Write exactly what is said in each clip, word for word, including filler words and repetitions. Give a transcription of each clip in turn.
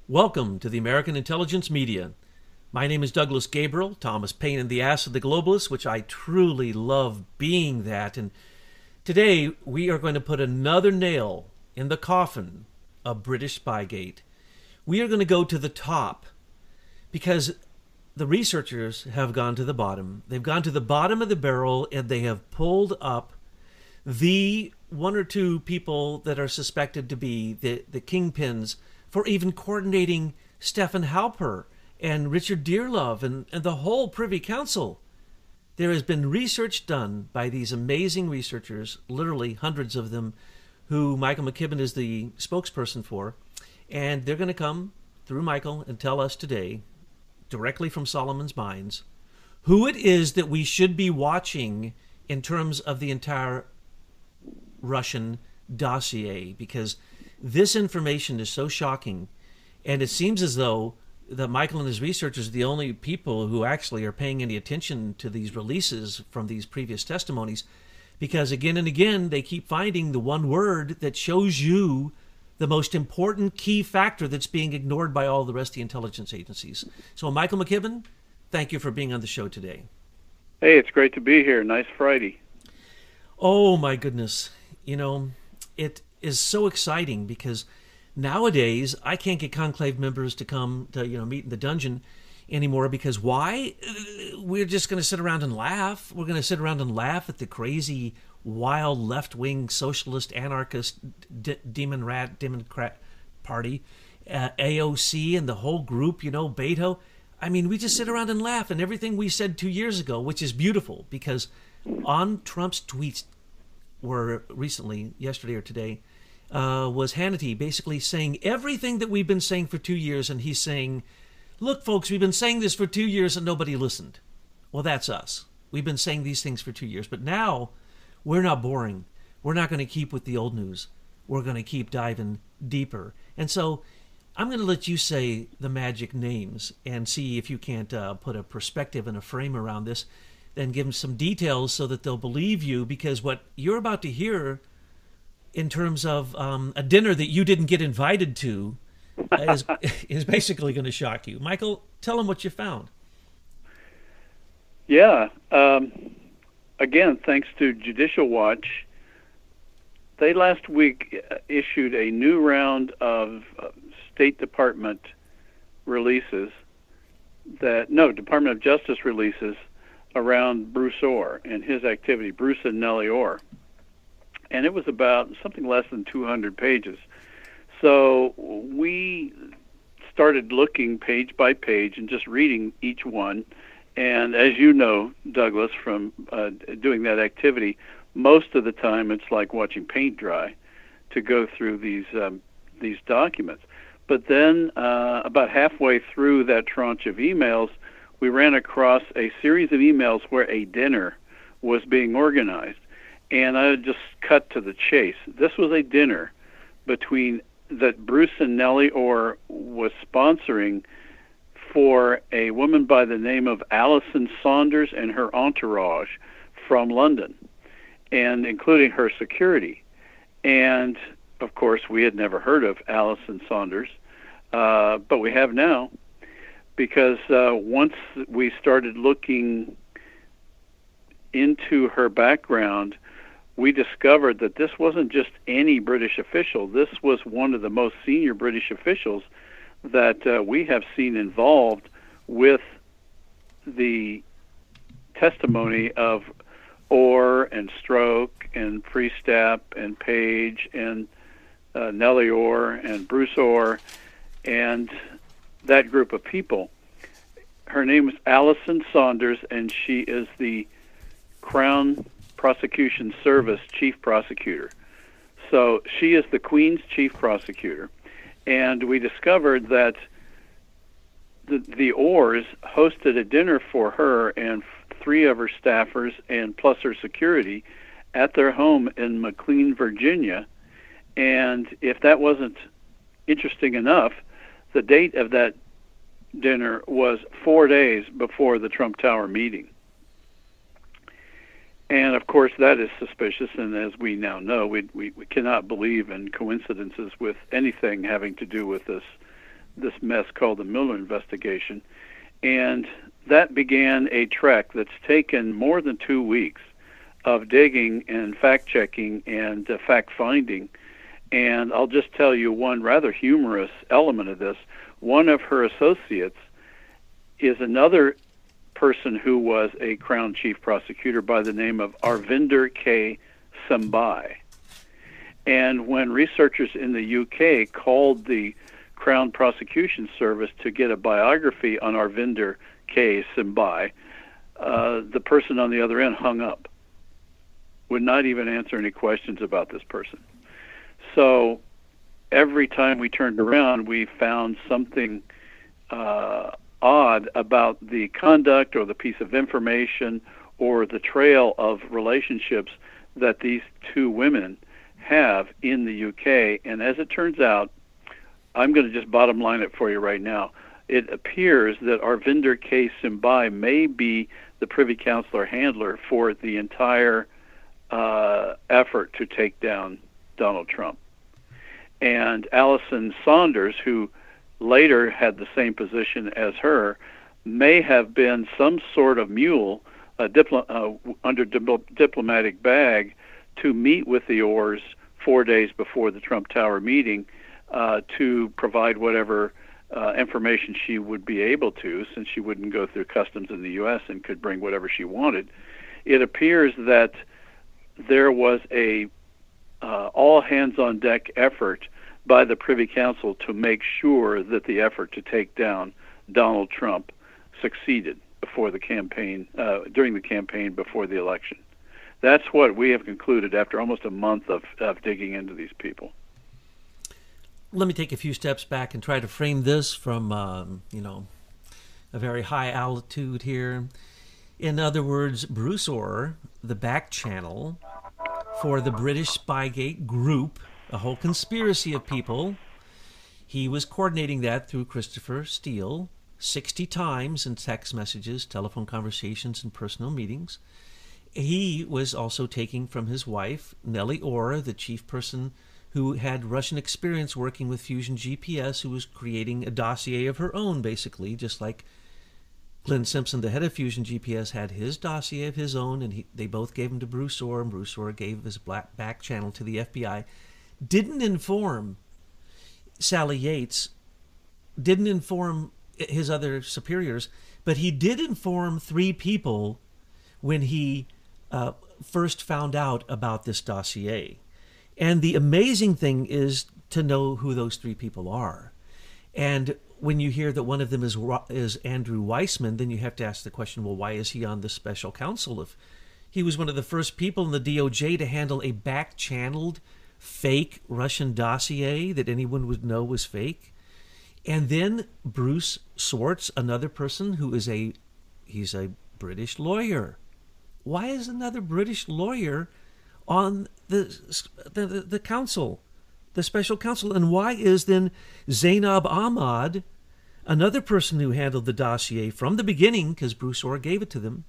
Welcome to the American Intelligence Media. My name is Douglas Gabriel, Thomas Paine and the Ass of the Globalists, which I truly love being that. And today we are going to put another nail in the coffin of British Spygate. We are going to go to the top because the researchers have gone to the bottom. They've gone to the bottom of the barrel and they have pulled up the one or two people that are suspected to be the, the kingpins for even coordinating Stefan Halper and Richard Dearlove and, and the whole Privy Council. There has been research done by these amazing researchers, literally hundreds of them, who Michael McKibben is the spokesperson for, and they're going to come through Michael and tell us today, directly from Solomon's Mines, who it is that we should be watching in terms of the entire Russian dossier, because this information is so shocking, and it seems as though that Michael and his researchers are the only people who actually are paying any attention to these releases from these previous testimonies, because again and again they keep finding the one word that shows you the most important key factor that's being ignored by all the rest of the intelligence agencies. So Michael McKibben, thank you for being on the show today. Hey, it's great to be here. Nice Friday. Oh my goodness. You know, it is so exciting because nowadays I can't get conclave members to come to, you know, meet in the dungeon anymore, because why? We're just going to sit around and laugh. We're going to sit around and laugh at the crazy, wild, left-wing, socialist, anarchist, d- demon rat, Democrat party, uh, A O C and the whole group, you know, Beto. I mean, we just sit around and laugh, and everything we said two years ago, which is beautiful, because on Trump's tweets were recently, yesterday or today, uh, was Hannity basically saying everything that we've been saying for two years, and he's saying, look, folks, we've been saying this for two years and nobody listened. Well, that's us. We've been saying these things for two years, but now we're not boring. We're not going to keep with the old news. We're going to keep diving deeper. And so I'm going to let you say the magic names and see if you can't uh, put a perspective and a frame around this, then give them some details so that they'll believe you, because what you're about to hear in terms of um, a dinner that you didn't get invited to is, is basically going to shock you. Michael, tell them what you found. Yeah. Um, again, thanks to Judicial Watch, they last week issued a new round of uh, State Department releases that, no, Department of Justice releases around Bruce Orr and his activity, Bruce and Nellie Orr. And it was about something less than two hundred pages. So we started looking page by page and just reading each one. And as you know, Douglas, from uh, doing that activity, most of the time it's like watching paint dry to go through these um, these documents. But then uh, about halfway through that tranche of emails, we ran across a series of emails where a dinner was being organized. And I just cut to the chase. This was a dinner between that Bruce and Nellie Orr was sponsoring for a woman by the name of Alison Saunders and her entourage from London, and including her security. And, of course, we had never heard of Alison Saunders, uh, but we have now, because uh, once we started looking into her background, we discovered that this wasn't just any British official. This was one of the most senior British officials that uh, we have seen involved with the testimony of Orr and Stroke and Priestap and Page and uh, Nellie Orr and Bruce Orr and that group of people. Her name is Alison Saunders, and she is the Crown Prosecution Service Chief Prosecutor. So she is the Queen's Chief Prosecutor. And we discovered that the, the Orrs hosted a dinner for her and three of her staffers and plus her security at their home in McLean, Virginia. And if that wasn't interesting enough, the date of that dinner was four days before the Trump Tower meeting. And, of course, that is suspicious, and as we now know, we, we, we cannot believe in coincidences with anything having to do with this this mess called the Mueller investigation. And that began a trek that's taken more than two weeks of digging and fact-checking and uh, fact-finding. And I'll just tell you one rather humorous element of this. One of her associates is another person who was a Crown Chief Prosecutor by the name of Arvinder K. Sambai. And when researchers in the U K called the Crown Prosecution Service to get a biography on Arvinder K. Sambai, uh, the person on the other end hung up, would not even answer any questions about this person. So every time we turned around, we found something uh, odd about the conduct or the piece of information or the trail of relationships that these two women have in the U K. And as it turns out, I'm going to just bottom line it for you right now. It appears that Arvinder K. Sambai may be the Privy Council handler for the entire uh, effort to take down Donald Trump. And Allison Saunders, who later had the same position as her, may have been some sort of mule uh, diplo- uh, under di- diplomatic bag to meet with the Orrs four days before the Trump Tower meeting uh, to provide whatever uh, information she would be able to, since she wouldn't go through customs in the U S and could bring whatever she wanted. It appears that there was a uh, all-hands-on-deck effort by the Privy Council to make sure that the effort to take down Donald Trump succeeded before the campaign, uh, during the campaign before the election. That's what we have concluded after almost a month of, of digging into these people. Let me take a few steps back and try to frame this from, um, you know, a very high altitude here. In other words, Bruce Orr, the back channel for the British Spygate group, a whole conspiracy of people, he was coordinating that through Christopher Steele sixty times in text messages, telephone conversations, and personal meetings. He was also taking from his wife, Nellie Orr, the chief person who had Russian experience working with Fusion G P S, who was creating a dossier of her own, basically, just like Glenn Simpson, the head of Fusion G P S, had his dossier of his own, and he, they both gave him to Bruce Orr, and Bruce Orr gave his black back channel to the F B I. Didn't inform Sally Yates, didn't inform his other superiors, but he did inform three people when he uh, first found out about this dossier. And the amazing thing is to know who those three people are. And when you hear that one of them is is Andrew Weissman, then you have to ask the question, well, why is he on the special counsel? If he was one of the first people in the D O J to handle a back-channeled fake Russian dossier that anyone would know was fake. And then Bruce Swartz, another person who is a, he's a British lawyer. Why is another British lawyer on the, the, the council, the special counsel? And why is then Zainab Ahmad, another person who handled the dossier from the beginning, because Bruce Orr gave it to them,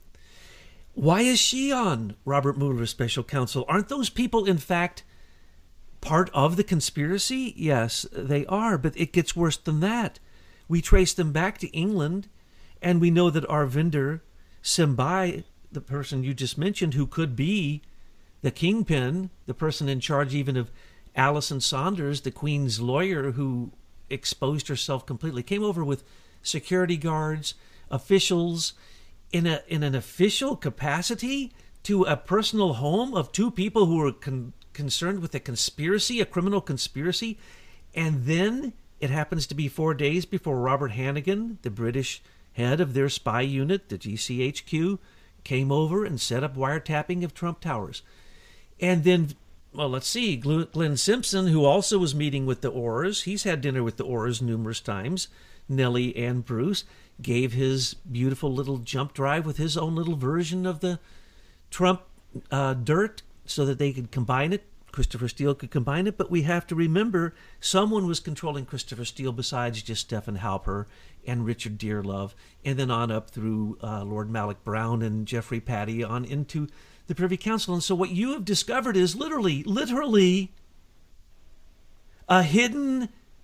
why is she on Robert Mueller's special counsel? Aren't those people, in fact, part of the conspiracy? Yes, they are, but it gets worse than that. We trace them back to England, and we know that Arvinder Sambai, the person you just mentioned, who could be the kingpin, the person in charge even of Allison Saunders, the Queen's lawyer who exposed herself completely, came over with security guards, officials, in a in an official capacity to a personal home of two people who were con- concerned with a conspiracy, a criminal conspiracy. And then it happens to be four days before Robert Hannigan, the British head of their spy unit, the G C H Q, came over and set up wiretapping of Trump Towers. And then, well, let's see, Glenn Simpson, who also was meeting with the Orrs, he's had dinner with the Orrs numerous times, Nellie and Bruce, gave his beautiful little jump drive with his own little version of the Trump uh, dirt so that they could combine it. Christopher Steele could combine it, but we have to remember someone was controlling Christopher Steele besides just Stephen Halper and Richard Dearlove, and then on up through uh, Lord Malik Brown and Jeffrey Patty on into the Privy Council. And so what you have discovered is literally, literally a hidden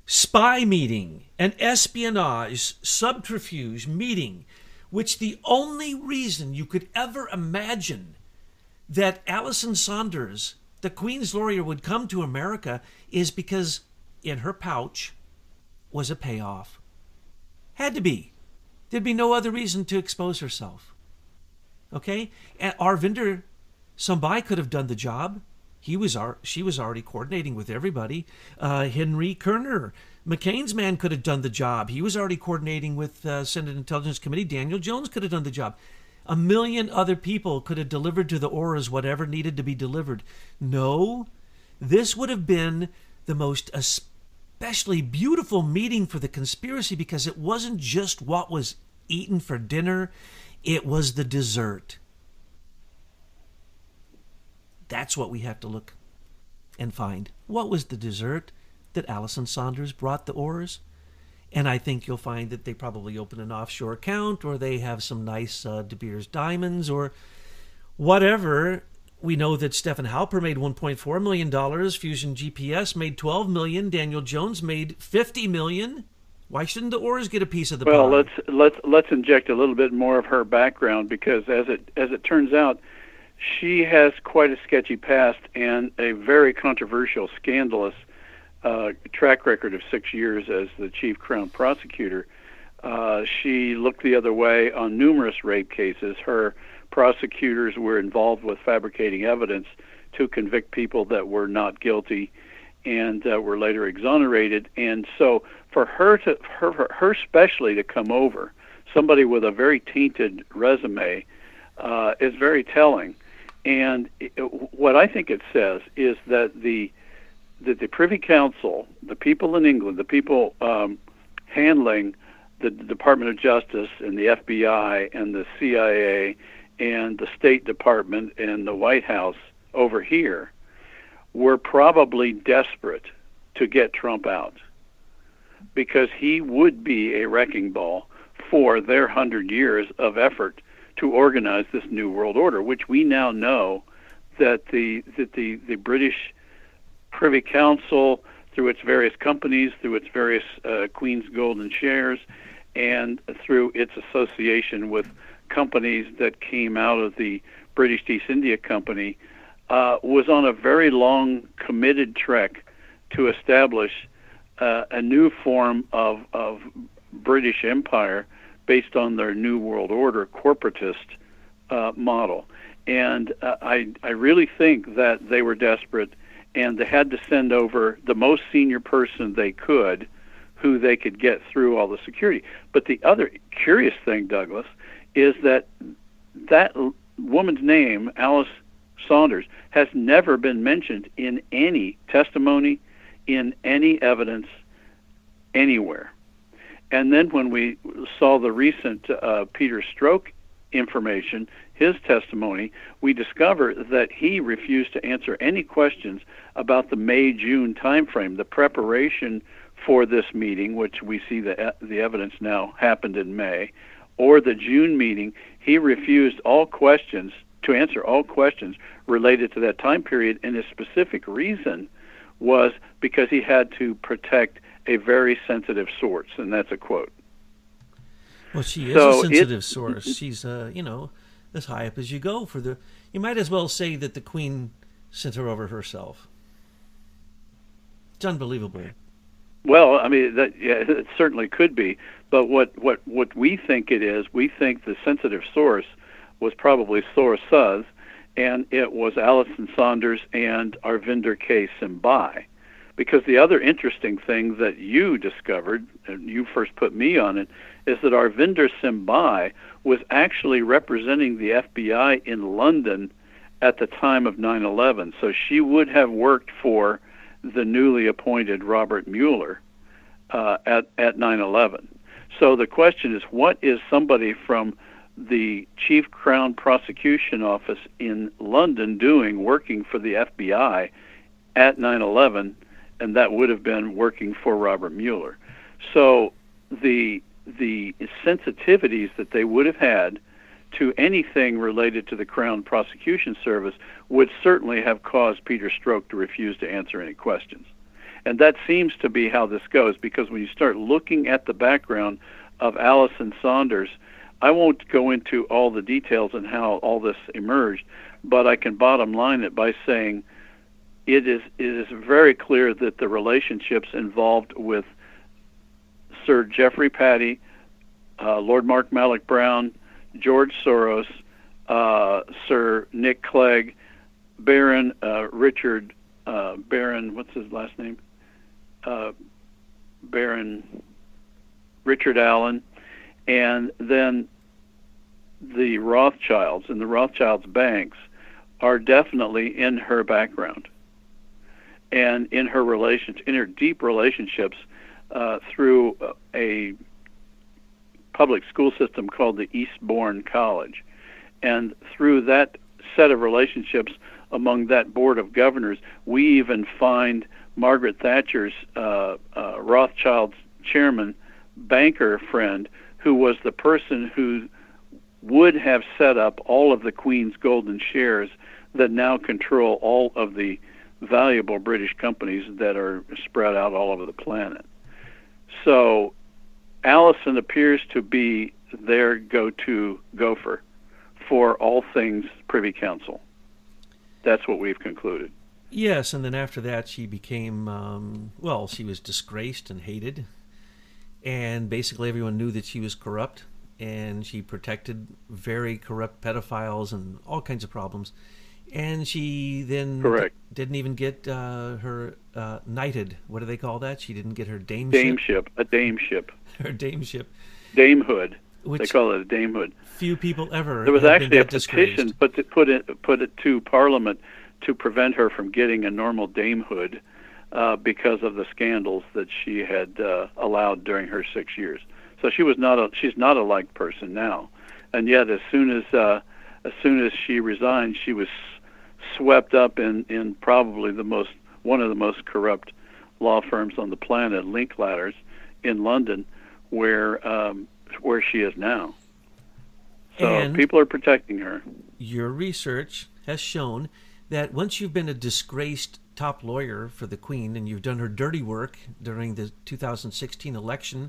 spy meeting, an espionage subterfuge meeting, which the only reason you could ever imagine that Allison Saunders, the Queen's lawyer, would come to America is because in her pouch was a payoff. Had to be. There'd be no other reason to expose herself. Okay? And Arvinder Sambai could have done the job. He was, she was already coordinating with everybody. Uh, Henry Kerner, McCain's man, could have done the job. He was already coordinating with uh, Senate Intelligence Committee. Daniel Jones could have done the job. A million other people could have delivered to the Auras whatever needed to be delivered. No, this would have been the most especially beautiful meeting for the conspiracy because it wasn't just what was eaten for dinner, it was the dessert. That's what we have to look and find. What was the dessert that Allison Saunders brought the Auras? And I think you'll find that they probably open an offshore account or they have some nice uh, De Beers diamonds or whatever. We know that Stephen Halper made one point four million dollars. Fusion G P S made twelve million dollars. Daniel Jones made fifty million dollars. Why shouldn't the Auras get a piece of the well, pie? Well, let's let's let's inject a little bit more of her background because as it as it turns out, she has quite a sketchy past and a very controversial, scandalous uh, track record of six years as the chief Crown prosecutor. Uh, she looked the other way on numerous rape cases. Her prosecutors were involved with fabricating evidence to convict people that were not guilty and uh, were later exonerated. And so for her to her, her specially to come over, somebody with a very tainted resume, uh, is very telling. And it, what I think it says is that the that the Privy Council, the people in England, the people um, handling the Department of Justice and the F B I and the C I A and the State Department and the White House over here were probably desperate to get Trump out because he would be a wrecking ball for their hundred years of effort to organize this new world order, which we now know that the that the, the British Privy Council, through its various companies, through its various uh, Queen's Golden Shares, and through its association with companies that came out of the British East India Company, uh, was on a very long, committed trek to establish uh, a new form of, of British Empire based on their New World Order corporatist uh, model. And uh, I, I really think that they were desperate, and they had to send over the most senior person they could, who they could get through all the security. But the other curious thing, Douglas, is that that woman's name, Alice Saunders, has never been mentioned in any testimony, in any evidence, anywhere. And then when we saw the recent uh, Peter Strzok information, his testimony, we discovered that he refused to answer any questions about the May-June timeframe, the preparation for this meeting, which we see the the evidence now happened in May, or the June meeting. He refused all questions, to answer all questions related to that time period, and his specific reason was because he had to protect a very sensitive source, and that's a quote. Well, she is so a sensitive it, source. She's, uh, you know, as high up as you go. For the, you might as well say that the Queen sent her over herself. It's unbelievable. Well, I mean, that, yeah, it certainly could be. But what, what, what we think it is, we think the sensitive source was probably Source Suz, and it was Allison Saunders and Arvinder K. Sambai. Because the other interesting thing that you discovered, and you first put me on it, is that Arvinder Sambai was actually representing the F B I in London at the time of nine eleven. So she would have worked for the newly appointed Robert Mueller uh, at, at nine eleven. So the question is, what is somebody from the Chief Crown Prosecution Office in London doing working for the F B I at nine eleven? And that would have been working for Robert Mueller. So the the sensitivities that they would have had to anything related to the Crown Prosecution Service would certainly have caused Peter Strzok to refuse to answer any questions. And that seems to be how this goes, because when you start looking at the background of Allison Saunders, I won't go into all the details and how all this emerged, but I can bottom line it by saying it is it is very clear that the relationships involved with Sir Geoffrey Patty, uh, Lord Mark Malloch Brown, George Soros, uh, Sir Nick Clegg, Baron uh, Richard, uh, Baron, what's his last name? Uh, Baron Richard Allen, and then the Rothschilds and the Rothschilds banks are definitely in her background and in her relations, in her deep relationships uh, through a public school system called the Eastbourne College. And through that set of relationships among that board of governors, we even find Margaret Thatcher's uh, uh, Rothschild's chairman banker friend, who was the person who would have set up all of the Queen's golden shares that now control all of the valuable British companies that are spread out all over the planet. So Allison appears to be their go-to gopher for all things Privy Council. That's what we've concluded. Yes, and then after that she became, um, well, she was disgraced and hated, and basically everyone knew that she was corrupt, and she protected very corrupt pedophiles and all kinds of problems. And she then Correct. D- didn't even get uh, her uh, knighted. What do they call that? She didn't get her dameship. Dameship, a dameship. Her dameship. Damehood. Which they call it a damehood. Few people ever. There was have actually been a that petition disgraced. put to, put it put it to Parliament to prevent her from getting a normal damehood uh, because of the scandals that she had uh, allowed during her six years. So she was not a she's not a liked person now, and yet as soon as uh, as soon as she resigned, she was swept up in, in probably the most one of the most corrupt law firms on the planet, Linklater's, in London, where um, where she is now. So And people are protecting her. Your research has shown that once you've been a disgraced top lawyer for the Queen and you've done her dirty work during the two thousand sixteen election,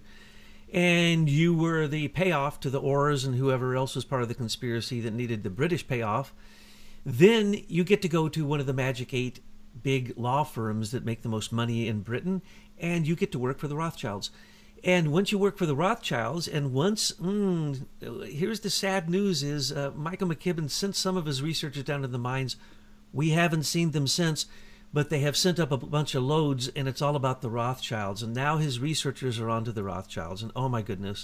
and you were the payoff to the Orrs and whoever else was part of the conspiracy that needed the British payoff, then you get to go to one of the Magic Eight big law firms that make the most money in Britain, and you get to work for the Rothschilds. And once you work for the Rothschilds, and once, mm, here's the sad news is uh, Michael McKibben sent some of his researchers down to the mines. We haven't seen them since, but they have sent up a bunch of loads, and it's all about the Rothschilds. And now his researchers are onto the Rothschilds, and oh my goodness.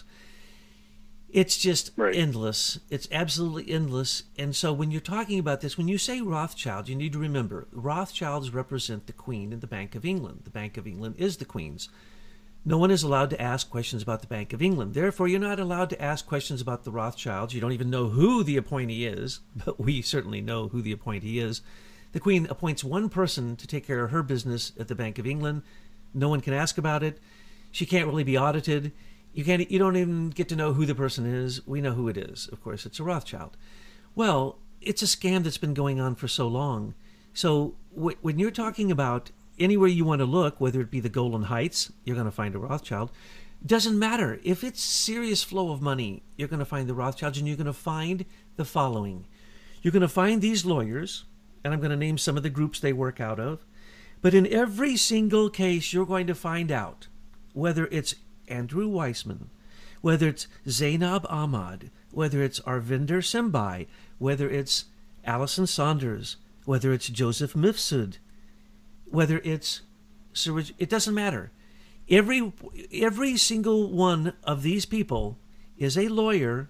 It's just Right. endless. It's absolutely endless. And so when you're talking about this, when you say Rothschild, you need to remember, Rothschilds represent the Queen and the Bank of England. The Bank of England is the Queen's. No one is allowed to ask questions about the Bank of England. Therefore, you're not allowed to ask questions about the Rothschilds. You don't even know who the appointee is, but we certainly know who the appointee is. The Queen appoints one person to take care of her business at the Bank of England. No one can ask about it. She can't really be audited. You can't. You don't even get to know who the person is. We know who it is. Of course, it's a Rothschild. Well, it's a scam that's been going on for so long. So w- when you're talking about anywhere you want to look, whether it be the Golan Heights, you're going to find a Rothschild. Doesn't matter. If it's serious flow of money, you're going to find the Rothschilds, and you're going to find the following. You're going to find these lawyers, and I'm going to name some of the groups they work out of. But in every single case, you're going to find out whether it's Andrew Weissman, whether it's Zainab Ahmad, whether it's Arvinder Sembai, whether it's Allison Saunders, whether it's Joseph Mifsud, whether it's it doesn't matter. Every every single one of these people is a lawyer,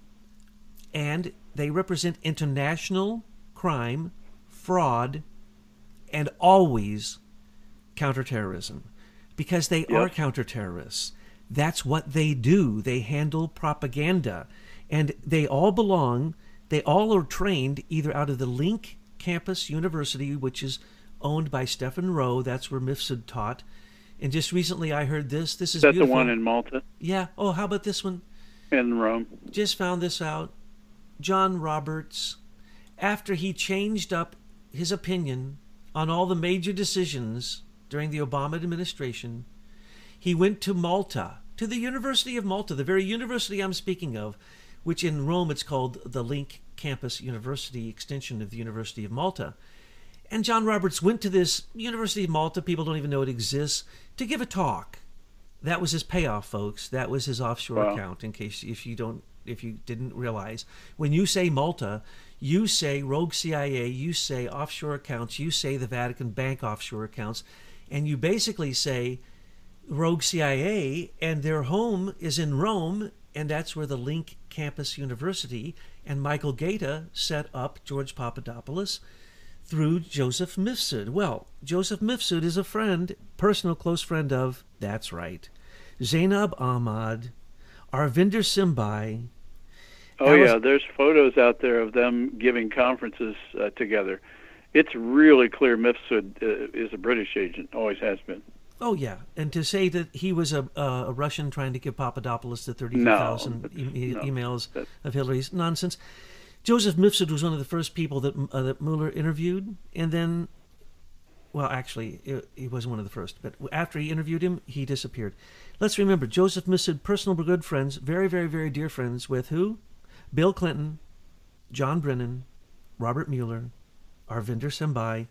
and they represent international crime, fraud, and always counterterrorism, because they Yep. are counterterrorists. That's what they do. They handle propaganda, and they all belong. They all are trained either out of the Link Campus University, which is owned by Stephen Rowe. That's where Mifsud taught. And just recently I heard this. This is Is that beautiful. the one in Malta Yeah. Oh, how about this one? and Rome? Just found this out. John Roberts, after he changed up his opinion on all the major decisions during the Obama administration. He went to Malta, to the University of Malta, the very university I'm speaking of, which in Rome it's called the Link Campus University, extension of the University of Malta. And John Roberts went to this University of Malta, people don't even know it exists, to give a talk. That was his payoff, folks. That was his offshore Wow. account, in case if you don't if you didn't realize. When you say Malta, you say rogue C I A, you say offshore accounts, you say the Vatican Bank offshore accounts, and you basically say rogue C I A, and their home is in Rome, and that's where the Link Campus University and Michael Gaeta set up George Papadopoulos through Joseph Mifsud. Well, Joseph Mifsud is a friend, personal close friend of, that's right, Zainab Ahmad, Arvinder Simbai. Oh, Alice- yeah, there's photos out there of them giving conferences uh, together. It's really clear Mifsud uh, is a British agent, always has been. Oh, yeah. And to say that he was a, uh, a Russian trying to give Papadopoulos the thirty-two thousand No, e- no, emails that- of Hillary's nonsense. Joseph Mifsud was one of the first people that, uh, that Mueller interviewed, and then, well, actually, it, he wasn't one of the first, but after he interviewed him, he disappeared. Let's remember, Joseph Mifsud, personal good friends, very, very, very dear friends with who? Bill Clinton, John Brennan, Robert Mueller, Arvinder Simbai,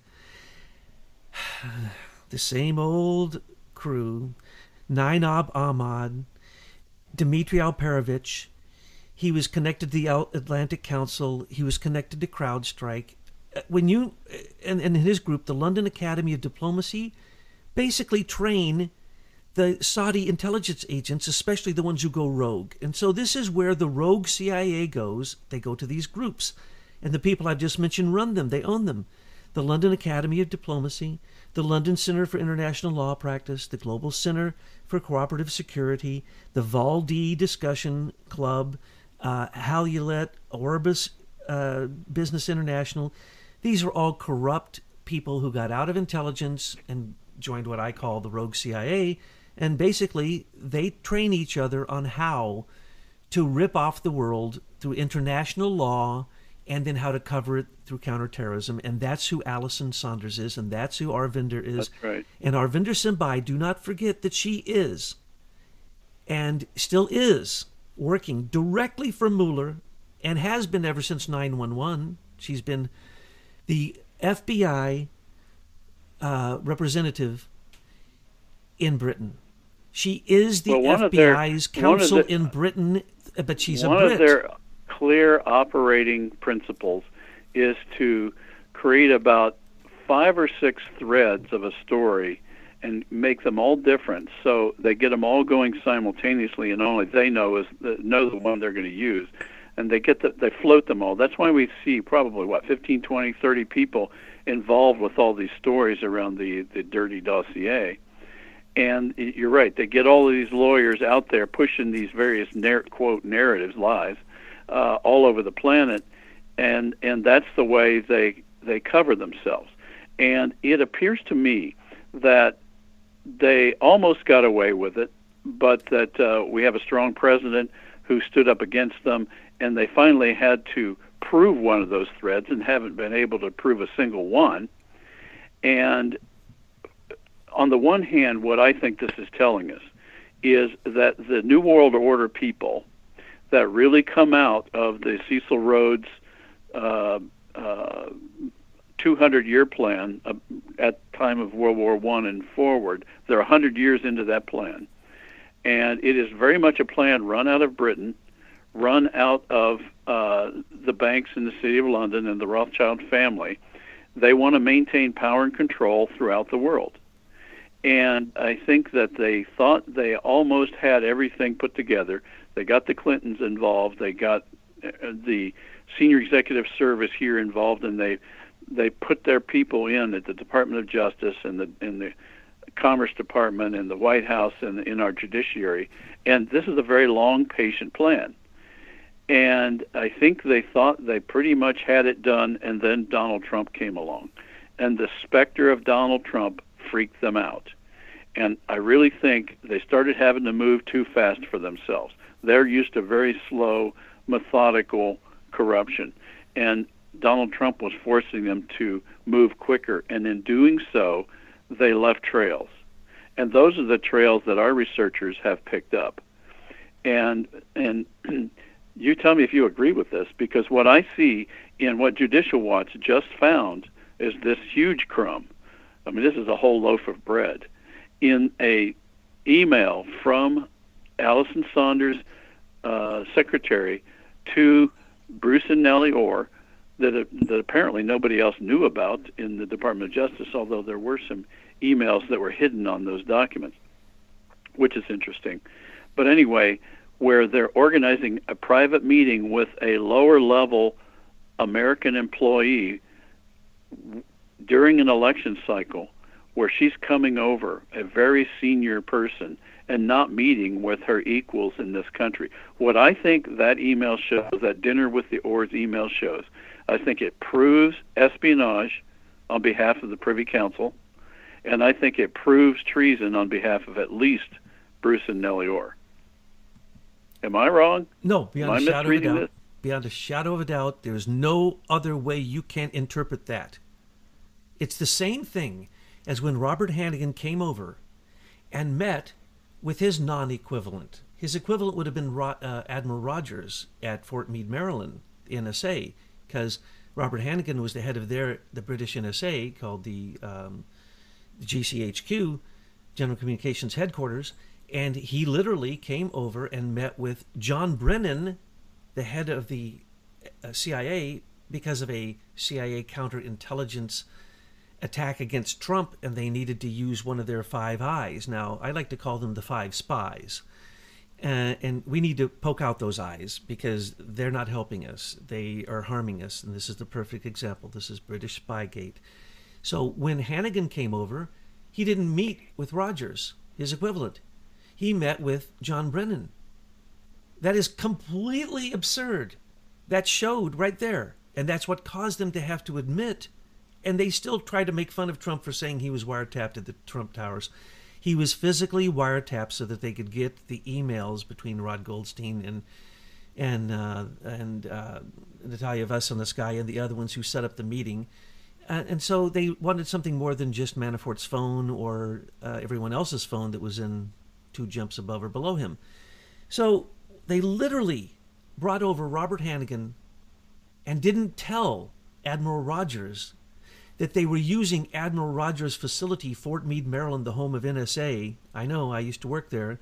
the same old crew, Nainab Ahmad, Dmitry Alperovitch. He was connected to the Atlantic Council. He was connected to CrowdStrike. When you, and, and his group, the London Academy of Diplomacy, basically train the Saudi intelligence agents, especially the ones who go rogue. And so this is where the rogue C I A goes. They go to these groups. And the people I've just mentioned run them. They own them. The London Academy of Diplomacy, the London Center for International Law Practice, the Global Center for Cooperative Security, the Valdi Discussion Club, uh, Halulet, Orbis uh, Business International. These are all corrupt people who got out of intelligence and joined what I call the rogue C I A, and basically they train each other on how to rip off the world through international law and then how to cover it through counterterrorism. And that's who Alison Saunders is, and that's who Arvinder is. That's right. And Arvinder Simbai, do not forget that she is, and still is, working directly for Mueller, and has been ever since nine one one. She's been the F B I uh, representative in Britain. She is the Well, one of F B I's their- one of counsel the- in Britain, but she's a One Brit. of their clear operating principles is to create about five or six threads of a story and make them all different, so they get them all going simultaneously, and only they know is the, know the one they're going to use, and they get the, they float them all. That's why we see probably what fifteen, twenty, thirty people involved with all these stories around the the dirty dossier. And you're right, they get all of these lawyers out there pushing these various narr- quote narratives, lies, uh, all over the planet, and and that's the way they they cover themselves. And it appears to me that they almost got away with it, but that uh, we have a strong president who stood up against them, and they finally had to prove one of those threads and haven't been able to prove a single one. And on the one hand, what I think this is telling us is that the New World Order people that really come out of the Cecil Rhodes uh, uh, two hundred year plan uh, at time of World War One and forward, they're one hundred years into that plan. And it is very much a plan run out of Britain, run out of uh, the banks in the City of London and the Rothschild family. They want to maintain power and control throughout the world. And I think that they thought they almost had everything put together. They got the Clintons involved. They got the senior executive service here involved, and they they put their people in at the Department of Justice and the in the Commerce Department and the White House and in our judiciary. And this is a very long, patient plan. And I think they thought they pretty much had it done, and then Donald Trump came along. And the specter of Donald Trump freaked them out. And I really think they started having to move too fast for themselves. They're used to very slow, methodical corruption. And Donald Trump was forcing them to move quicker. And in doing so, they left trails. And those are the trails that our researchers have picked up. And and you tell me if you agree with this, because what I see in what Judicial Watch just found is this huge crumb. I mean, this is a whole loaf of bread in a email from Allison Saunders' uh, secretary to Bruce and Nellie Orr that, uh, that apparently nobody else knew about in the Department of Justice, although there were some emails that were hidden on those documents, which is interesting. But anyway, where they're organizing a private meeting with a lower-level American employee during an election cycle, where she's coming over, a very senior person, and not meeting with her equals in this country. What I think that email shows, that dinner with the Orrs email shows, I think it proves espionage on behalf of the Privy Council, and I think it proves treason on behalf of at least Bruce and Nellie Orr. Am I wrong? No, beyond Am a I shadow of a misreading doubt. this? Beyond a shadow of a doubt, there's no other way you can interpret that. It's the same thing as when Robert Hannigan came over and met with his non-equivalent. His equivalent would have been uh, Admiral Rogers at Fort Meade, Maryland, N S A, because Robert Hannigan was the head of their the British N S A, called the um, G C H Q, General Communications Headquarters, and he literally came over and met with John Brennan, the head of the uh, C I A, because of a C I A counterintelligence attack against Trump, and they needed to use one of their five eyes. Now, I like to call them the five spies. Uh, and we need to poke out those eyes because they're not helping us. They are harming us, and this is the perfect example. This is British Spygate. So when Hannigan came over, he didn't meet with Rogers, his equivalent. He met with John Brennan. That is completely absurd. That showed right there. And that's what caused them to have to admit. And they still try to make fun of Trump for saying he was wiretapped at the Trump Towers. He was physically wiretapped so that they could get the emails between Rod Goldstein and and uh, and uh, Natalia Veselnitskaya and the other ones who set up the meeting. Uh, and so they wanted something more than just Manafort's phone or uh, everyone else's phone that was in two jumps above or below him. So they literally brought over Robert Hannigan and didn't tell Admiral Rogers that they were using Admiral Rogers' facility, Fort Meade, Maryland, the home of N S A, I know, I used to work there,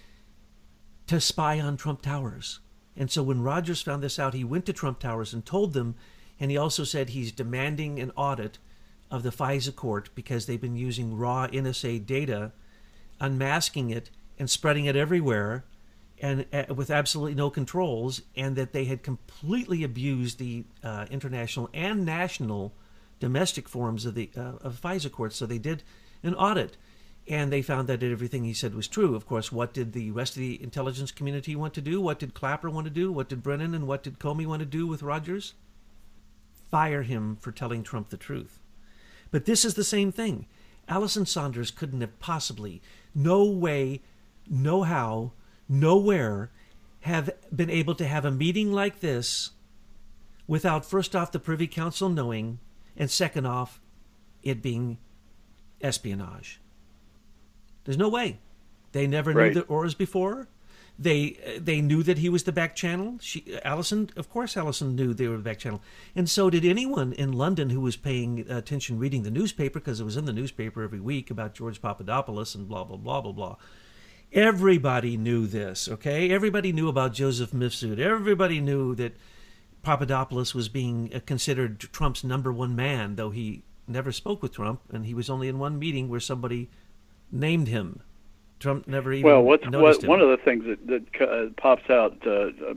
to spy on Trump Towers. And so when Rogers found this out, he went to Trump Towers and told them, and he also said he's demanding an audit of the FISA court because they've been using raw N S A data, unmasking it and spreading it everywhere, and uh, with absolutely no controls, and that they had completely abused the uh, international and national domestic forms of the uh, of FISA courts. So they did an audit, and they found that everything he said was true. Of course, what did the rest of the intelligence community want to do? What did Clapper want to do? What did Brennan and what did Comey want to do with Rogers? Fire him for telling Trump the truth. But this is the same thing. Allison Saunders couldn't have possibly, no way, no how, nowhere, have been able to have a meeting like this without first off the Privy Council knowing, and second off, it being espionage. There's no way. They never Right. knew the Orrs before. They they knew that he was the back channel. She, Allison, of course, Allison knew they were the back channel, and so did anyone in London who was paying attention, reading the newspaper, because it was in the newspaper every week about George Papadopoulos and blah blah blah blah blah. Everybody knew this. Okay, everybody knew about Joseph Mifsud. Everybody knew that Papadopoulos was being considered Trump's number one man, though he never spoke with Trump, and he was only in one meeting where somebody named him. Trump never even well, what's noticed what, him. one of the things that, that uh, pops out uh, uh,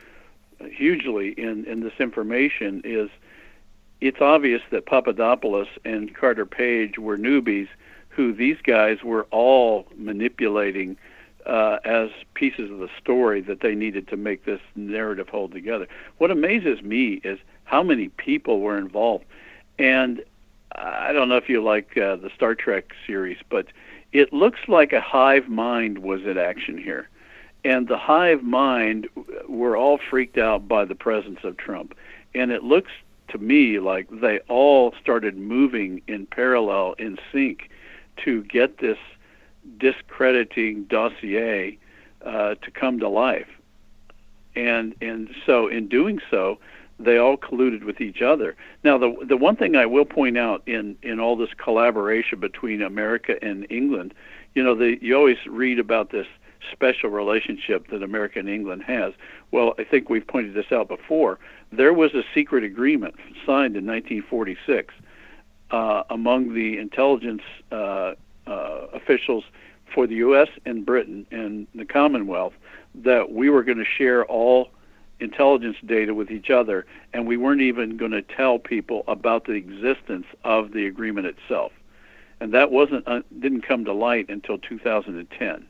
hugely in, in this information is it's obvious that Papadopoulos and Carter Page were newbies who these guys were all manipulating uh, as pieces of the story that they needed to make this narrative hold together. What amazes me is how many people were involved. And I don't know if you like uh, the Star Trek series, but it looks like a hive mind was in action here. And the hive mind were all freaked out by the presence of Trump. And it looks to me like they all started moving in parallel, in sync, to get this discrediting dossier uh, to come to life. And and so in doing so, they all colluded with each other. Now, the the one thing I will point out in, in all this collaboration between America and England, you know, the, you always read about this special relationship that America and England has. Well, I think we've pointed this out before. There was a secret agreement signed in nineteen forty-six uh, among the intelligence uh, uh, officials for the U S and Britain and the Commonwealth that we were going to share all intelligence data with each other, and we weren't even going to tell people about the existence of the agreement itself. And that wasn't uh, didn't come to light until two thousand ten.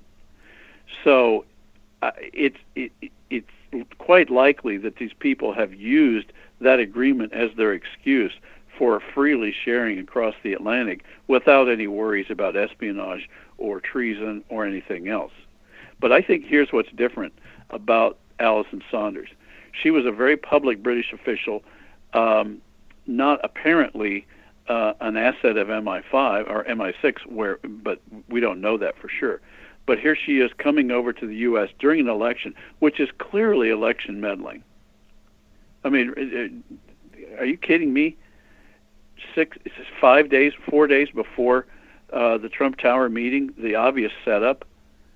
So uh, it's it, it's quite likely that these people have used that agreement as their excuse for freely sharing across the Atlantic without any worries about espionage or treason or anything else. But I think here's what's different about Alison Saunders. She was a very public British official, um, not apparently uh, an asset of M I five or M I six, where, but we don't know that for sure. But here she is coming over to the U S during an election, which is clearly election meddling. I mean, are you kidding me? Six, five days, four days before uh, the Trump Tower meeting, the obvious setup.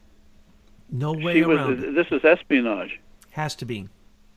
No way she around was, it. This is espionage. Has to be.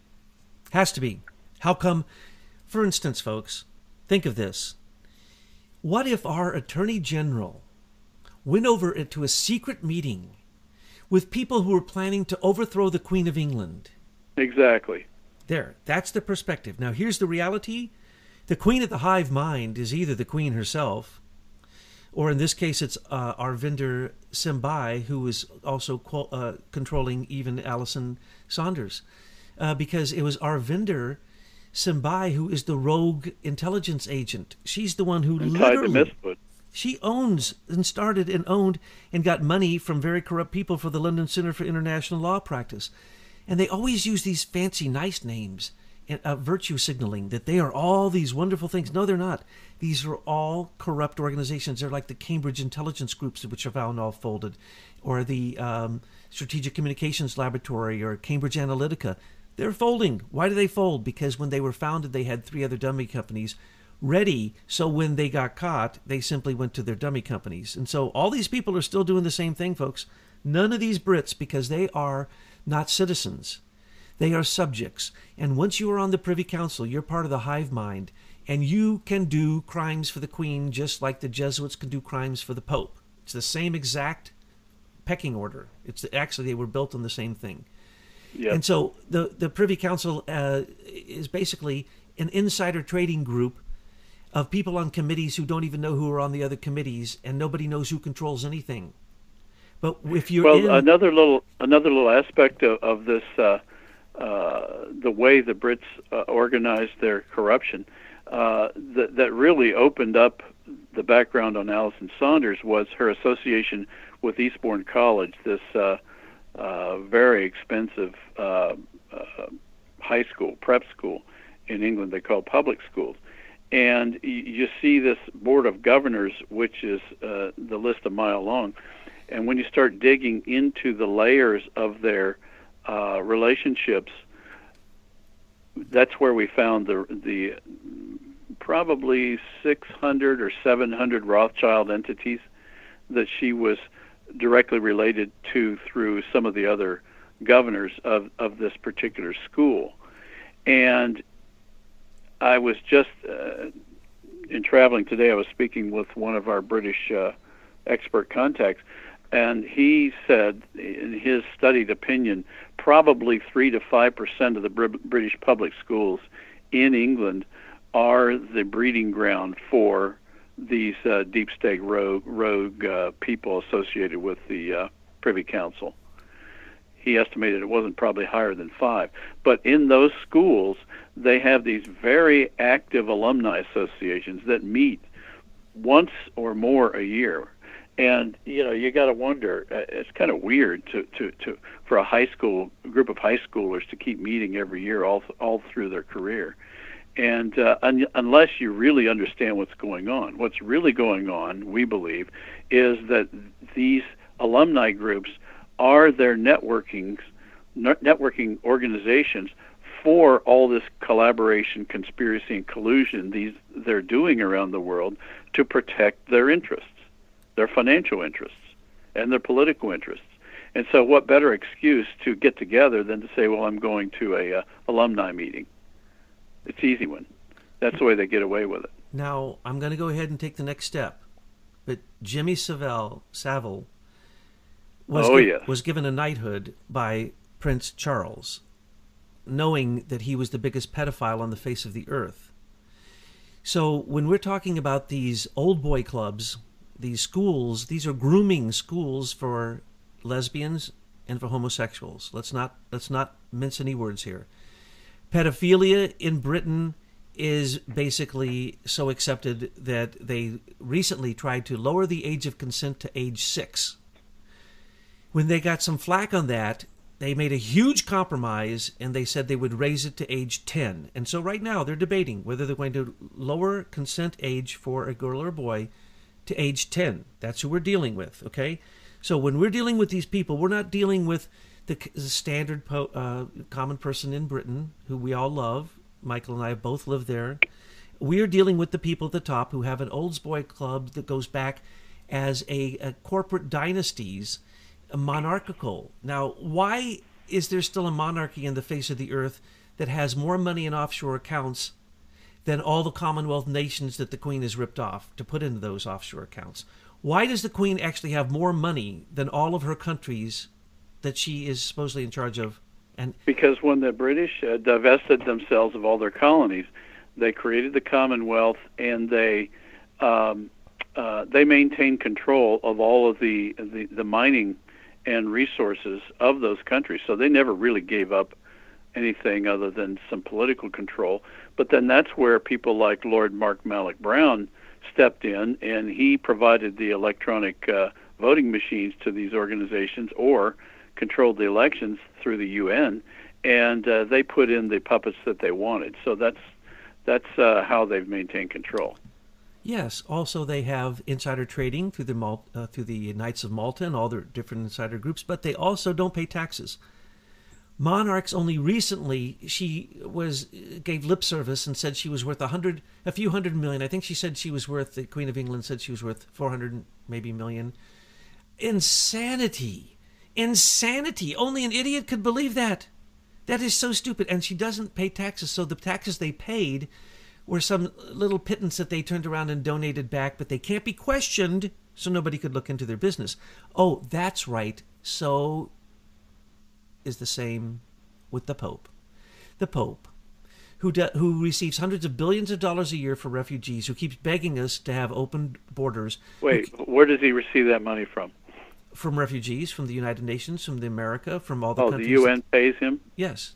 Has to be. How come? For instance, folks, think of this. What if our Attorney General went over to a secret meeting with people who were planning to overthrow the Queen of England? Exactly. There. That's the perspective. Now, here's the reality. The Queen of the hive mind is either the Queen herself, or in this case, it's uh, Arvinder Simbai, who is also uh, controlling even Alison Saunders, uh, because it was Arvinder Simbai who is the rogue intelligence agent. She's the one who and literally... tied to Mistwood. She owns and started and owned and got money from very corrupt people for the London Center for International Law Practice. And they always use these fancy, nice names, and uh, virtue signaling, that they are all these wonderful things. No, they're not. These are all corrupt organizations. They're like the Cambridge Intelligence Groups, which are found all folded, or the um, Strategic Communications Laboratory, or Cambridge Analytica. They're folding. Why do they fold? Because when they were founded, they had three other dummy companies ready, so when they got caught, they simply went to their dummy companies. And so all these people are still doing the same thing, folks. None of these Brits, because they are not citizens. They are subjects. And once you are on the Privy Council, you're part of the hive mind, and you can do crimes for the Queen just like the Jesuits can do crimes for the Pope. It's the same exact pecking order. It's the, actually, they were built on the same thing. Yep. And so the, the Privy Council uh, is basically an insider trading group of people on committees who don't even know who are on the other committees, and nobody knows who controls anything. But if you're well, in... another little another little aspect of, of this, uh, uh, the way the Brits uh, organized their corruption, uh, that that really opened up the background on Alison Saunders was her association with Eastbourne College, this uh, uh, very expensive uh, uh, high school, prep school in England. They call public schools. And you see this board of governors, which is uh, the list a mile long. And when you start digging into the layers of their uh, relationships, that's where we found the the probably six hundred or seven hundred Rothschild entities that she was directly related to through some of the other governors of, of this particular school. And I was just, uh, in traveling today, I was speaking with one of our British uh, expert contacts, and he said, in his studied opinion, probably three to five percent of the Br- British public schools in England are the breeding ground for these uh, deep state rogue, rogue uh, people associated with the uh, Privy Council. He estimated it wasn't probably higher than five. But in those schools, they have these very active alumni associations that meet once or more a year. And, you know, you got to wonder, it's kind of weird to, to, to for a high school, a group of high schoolers to keep meeting every year all all through their career. And uh, un- unless you really understand what's going on, what's really going on, we believe, is that these alumni groups are their networking networking organizations for all this collaboration, conspiracy, and collusion these they're doing around the world to protect their interests, their financial interests, and their political interests. And so what better excuse to get together than to say, well, I'm going to a uh, alumni meeting. It's an easy one. That's the way they get away with it. Now, I'm going to go ahead and take the next step. But Jimmy Savile, Savile was, oh, gi- yes. was given a knighthood by Prince Charles, knowing that he was the biggest pedophile on the face of the earth. So when we're talking about these old boy clubs, these schools, these are grooming schools for lesbians and for homosexuals. Let's not let's not mince any words here. Pedophilia in Britain is basically so accepted that they recently tried to lower the age of consent to age six. When they got some flack on that, they made a huge compromise and they said they would raise it to age ten. And so right now they're debating whether they're going to lower consent age for a girl or a boy to age ten. That's who we're dealing with, okay? So when we're dealing with these people, we're not dealing with the, the standard po- uh, common person in Britain, who we all love. Michael and I have both lived there. We're dealing with the people at the top who have an olds boy club that goes back as a, a corporate dynasties, a monarchical. Now, why is there still a monarchy in the face of the earth that has more money in offshore accounts than all the Commonwealth nations that the Queen has ripped off to put into those offshore accounts? Why does the Queen actually have more money than all of her countries that she is supposedly in charge of? And because when the British uh, divested themselves of all their colonies, they created the Commonwealth, and they um, uh, they maintained control of all of the, the the mining and resources of those countries. So they never really gave up anything other than some political control. But then that's where people like Lord Mark Malloch Brown stepped in, and he provided the electronic uh, voting machines to these organizations, or controlled the elections through the U N, and uh, they put in the puppets that they wanted. So that's that's uh, how they've maintained control. yes, also they have insider trading through the Mal- uh, through the Knights of Malta and all their different insider groups, but they also don't pay taxes. Monarchs only recently, she was gave lip service and said she was worth a hundred, a few hundred million. I think she said she was worth, the Queen of England said she was worth four hundred maybe million. Insanity. Insanity. Only an idiot could believe that. That is so stupid. And she doesn't pay taxes. So the taxes they paid were some little pittance that they turned around and donated back, but they can't be questioned, so nobody could look into their business. Oh, that's right. So is the same with the Pope. The Pope, who do, who receives hundreds of billions of dollars a year for refugees, who keeps begging us to have open borders. Wait, who, where does he receive that money from? From refugees, from the United Nations, from the America, from all the oh, countries. Oh, the U N that, pays him? Yes.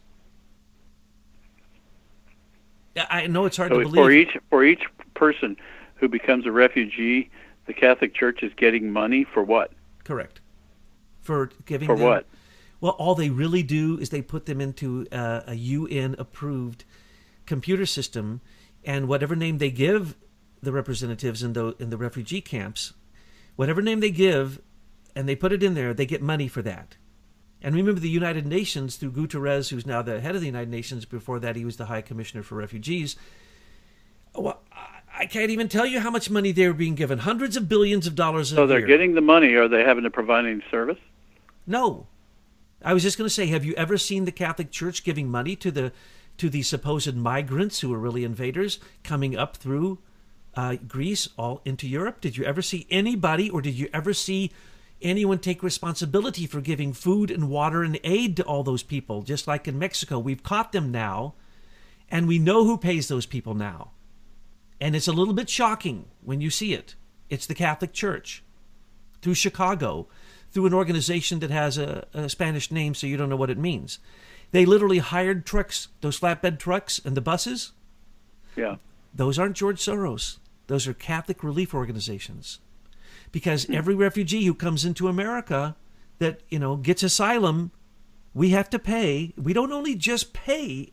I know it's hard so to believe. For each, for each person who becomes a refugee, the Catholic Church is getting money for what? Correct. For giving For them, what? Well, all they really do is they put them into uh, a U N-approved computer system, and whatever name they give the representatives in the in the refugee camps, whatever name they give, and they put it in there, they get money for that. And remember, the United Nations, through Guterres, who's now the head of the United Nations, before that he was the High Commissioner for Refugees, well, I can't even tell you how much money they were being given. Hundreds of billions of dollars a year. So they're getting the money. Are they having to provide any service? No. I was just going to say, have you ever seen the Catholic Church giving money to the to the supposed migrants who are really invaders coming up through uh, Greece all into Europe? Did you ever see anybody, or did you ever see anyone take responsibility for giving food and water and aid to all those people? Just like in Mexico, we've caught them now, and we know who pays those people now. And it's a little bit shocking when you see it. It's the Catholic Church through Chicago, through an organization that has a, a Spanish name, so you don't know what it means. They literally hired trucks, those flatbed trucks and the buses. Yeah. Those aren't George Soros. Those are Catholic relief organizations. Because every refugee who comes into America that, you know, gets asylum, we have to pay. We don't only just pay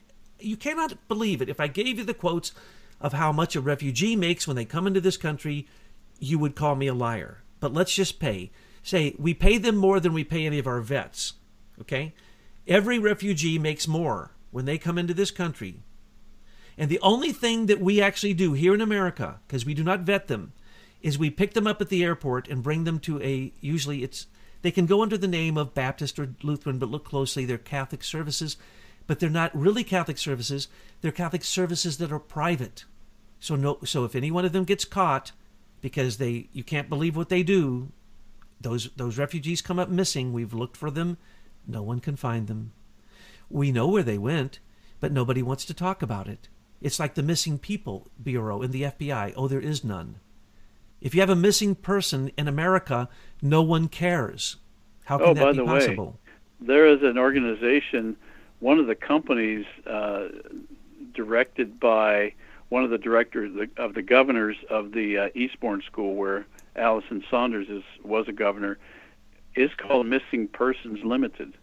you cannot believe it. If I gave you the quotes of how much a refugee makes when they come into this country, you would call me a liar. But let's just pay. Say, we pay them more than we pay any of our vets. Okay? Every refugee makes more when they come into this country. And the only thing that we actually do here in America, because we do not vet them, is we pick them up at the airport and bring them to a, usually it's, they can go under the name of Baptist or Lutheran, but look closely, they're Catholic services. But they're not really Catholic services. They're Catholic services that are private. So no, so if any one of them gets caught because they, you can't believe what they do, those those refugees come up missing. We've looked for them. No one can find them. We know where they went, but nobody wants to talk about it. It's like the Missing People Bureau in the F B I. Oh, there is none. If you have a missing person in America, no one cares. How can oh, that by be the possible? Way, there is an organization, one of the companies uh, directed by one of the directors of the governors of the uh, Eastbourne School, where Allison Saunders is, was a governor, is called Missing Persons Limited.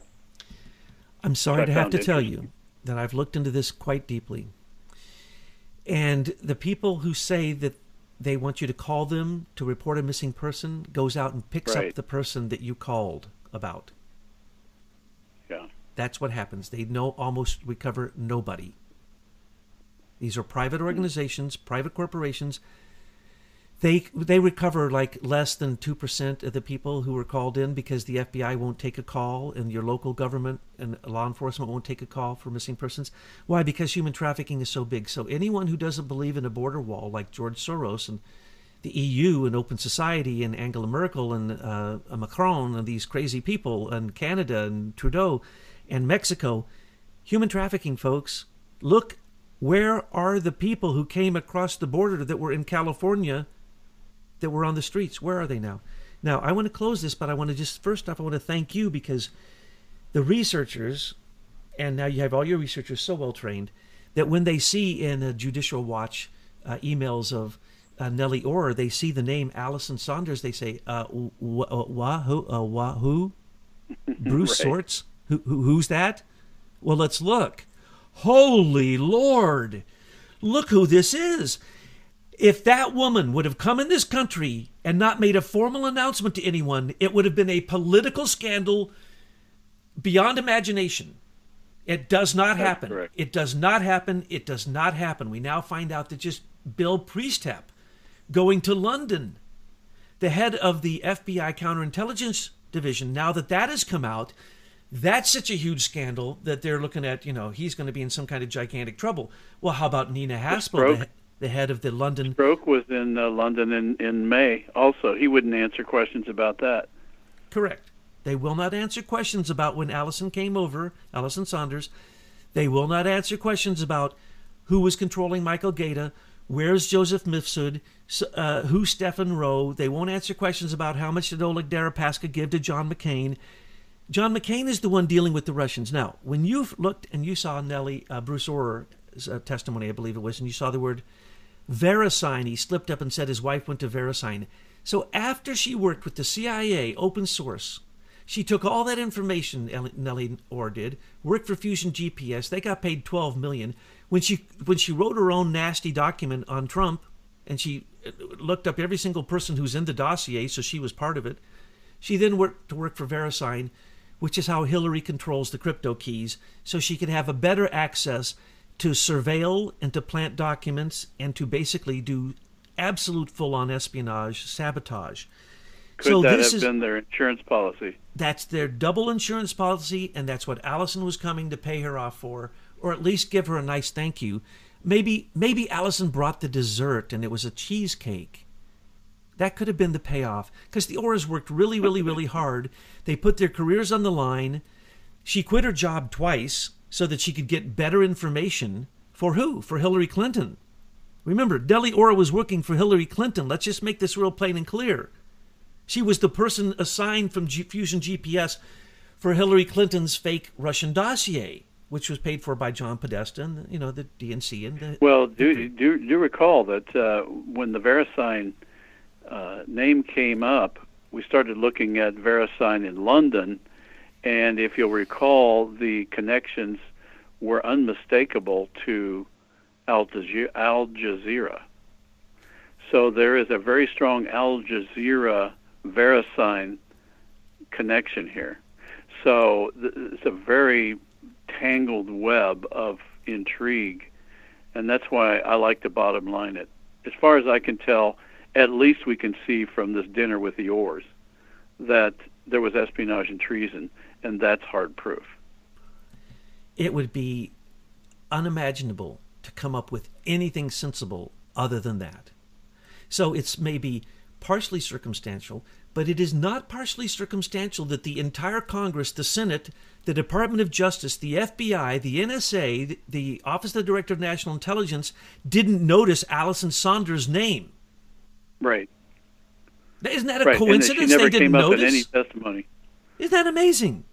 I'm sorry I to have to tell interesting. you that I've looked into this quite deeply. And the people who say that they want you to call them to report a missing person goes out and picks Right. up the person that you called about. Yeah. That's what happens. They know almost recover nobody. These are private organizations, private corporations. They they recover like less than two percent of the people who were called in because the F B I won't take a call and your local government and law enforcement won't take a call for missing persons. Why? Because human trafficking is so big. So anyone who doesn't believe in a border wall like George Soros and the E U and Open Society and Angela Merkel and uh, Macron and these crazy people and Canada and Trudeau and Mexico, human trafficking, folks, look, where are the people who came across the border that were in California that were on the streets? Where are they now? Now, I want to close this, but I want to just, first off, I want to thank you because the researchers, and now you have all your researchers so well trained, that when they see in a Judicial Watch uh, emails of uh, Nellie Orr, they see the name Allison Saunders, they say, uh, wh- uh, wha- who? Uh, wha- who? Bruce Right. Sorts? Who, who, who's that? Well, let's look. Holy Lord! Look who this is. If that woman would have come in this country and not made a formal announcement to anyone, it would have been a political scandal beyond imagination. It does not That's happen. correct. It does not happen. It does not happen. We now find out that just Bill Priestap going to London, the head of the F B I counterintelligence division, now that that has come out, that's such a huge scandal that they're looking at, you know, he's going to be in some kind of gigantic trouble. Well, how about Nina Haspel, the, the head of the London... Stroke was in uh, London in, in May also. He wouldn't answer questions about that. Correct. They will not answer questions about when Allison came over, Allison Saunders. They will not answer questions about who was controlling Michael Gaeta, where's Joseph Mifsud, uh, who's Stephen Rowe. They won't answer questions about how much did Oleg Deripaska give to John McCain. John McCain is the one dealing with the Russians. Now, when you looked and you saw Nellie, uh, Bruce Orr's uh, testimony, I believe it was, and you saw the word VeriSign, he slipped up and said his wife went to VeriSign. So after she worked with the C I A, open source, she took all that information, Nellie Orr did, worked for Fusion G P S. They got paid twelve million dollars. When she, when she wrote her own nasty document on Trump, and she looked up every single person who's in the dossier, so she was part of it, she then worked to work for VeriSign, which is how Hillary controls the crypto keys, so she can have a better access to surveil and to plant documents and to basically do absolute full-on espionage, sabotage. Could so that this have is, been their insurance policy? That's their double insurance policy, and that's what Allison was coming to pay her off for, or at least give her a nice thank you. Maybe, maybe Allison brought the dessert and it was a cheesecake. That could have been the payoff, because the Orrs worked really, really, really hard. They put their careers on the line. She quit her job twice so that she could get better information. For who? For Hillary Clinton. Remember, Nellie Orr was working for Hillary Clinton. Let's just make this real plain and clear. She was the person assigned from G- Fusion G P S for Hillary Clinton's fake Russian dossier, which was paid for by John Podesta and, you know, the D N C. And the, Well, do, do, do recall that uh, when the VeriSign uh, name came up, we started looking at VeriSign in London, and if you'll recall, the connections were unmistakable to Al Jazeera. Al Jazeera. So there is a very strong Al Jazeera VeriSign connection here. So th- it's a very tangled web of intrigue, and that's why I like to bottom line it. As far as I can tell, at least we can see from this dinner with the Orrs that there was espionage and treason, and that's hard proof. It would be unimaginable to come up with anything sensible other than that. So it's maybe partially circumstantial, but it is not partially circumstantial that the entire Congress, the Senate, the Department of Justice, the F B I, the N S A, the Office of the Director of National Intelligence didn't notice Allison Saunders' name. Right. Isn't that a right. coincidence? And she never they didn't came up notice? in any testimony. Isn't that amazing?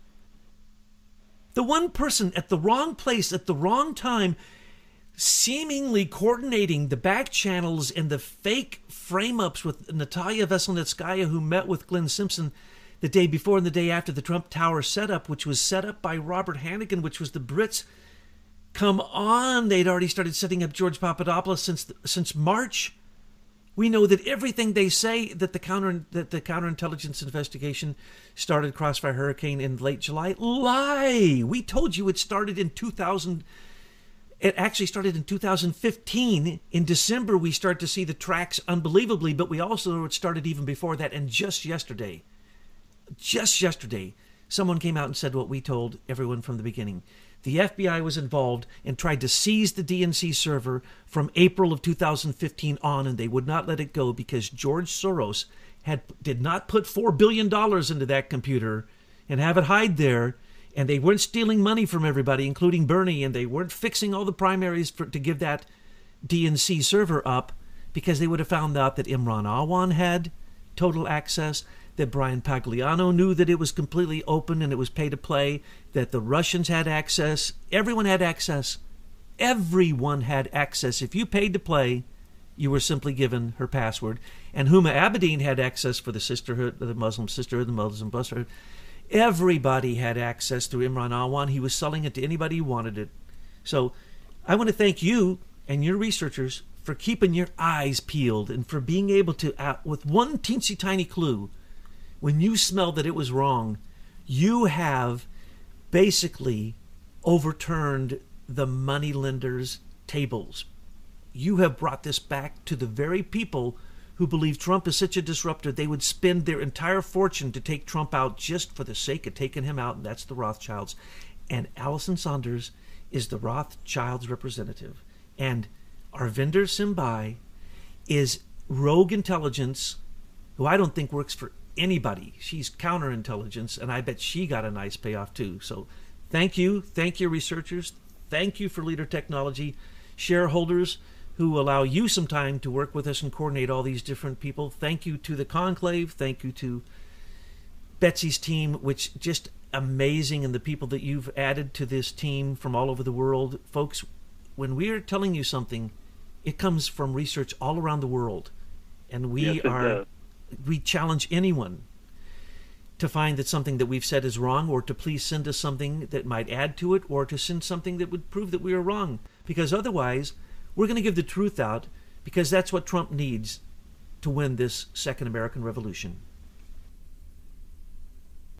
The one person at the wrong place at the wrong time, seemingly coordinating the back channels and the fake frame-ups with Natalia Veselnitskaya, who met with Glenn Simpson the day before and the day after the Trump Tower setup, which was set up by Robert Hannigan, which was the Brits. Come on, they'd already started setting up George Papadopoulos since since March. We know that everything they say that the counter that the counterintelligence investigation started Crossfire Hurricane in late July. Lie! We told you it started in two thousand. It actually started in two thousand fifteen. In December, we start to see the tracks unbelievably, but we also know it started even before that. And just yesterday, just yesterday, someone came out and said what we told everyone from the beginning. The F B I was involved and tried to seize the D N C server from April of two thousand fifteen on, and they would not let it go because George Soros had did not put four billion dollars into that computer and have it hide there, and they weren't stealing money from everybody, including Bernie, and they weren't fixing all the primaries for, to give that D N C server up because they would have found out that Imran Awan had total access, that Brian Pagliano knew that it was completely open and it was pay to play, that the Russians had access. Everyone had access. Everyone had access. If you paid to play, you were simply given her password. And Huma Abedin had access for the sisterhood, the Muslim sisterhood, the Muslim brotherhood. Everybody had access through Imran Awan. He was selling it to anybody who wanted it. So I want to thank you and your researchers for keeping your eyes peeled and for being able to, uh, with one teensy tiny clue, when you smell that it was wrong, you have basically overturned the moneylenders' tables. You have brought this back to the very people who believe Trump is such a disruptor, they would spend their entire fortune to take Trump out just for the sake of taking him out, and that's the Rothschilds. And Allison Saunders is the Rothschilds representative. And Arvinder Simbai is rogue intelligence, who I don't think works for anybody. She's counterintelligence, and I bet she got a nice payoff too. So thank you. Thank you, researchers. Thank you for Leader Technology shareholders who allow you some time to work with us and coordinate all these different people. Thank you to the Conclave. Thank you to Betsy's team, which just amazing, and the people that you've added to this team from all over the world. Folks, when we are telling you something, it comes from research all around the world. And we yes, are does. we challenge anyone to find that something that we've said is wrong, or to please send us something that might add to it, or to send something that would prove that we are wrong. Because otherwise, we're going to give the truth out, because that's what Trump needs to win this second American Revolution.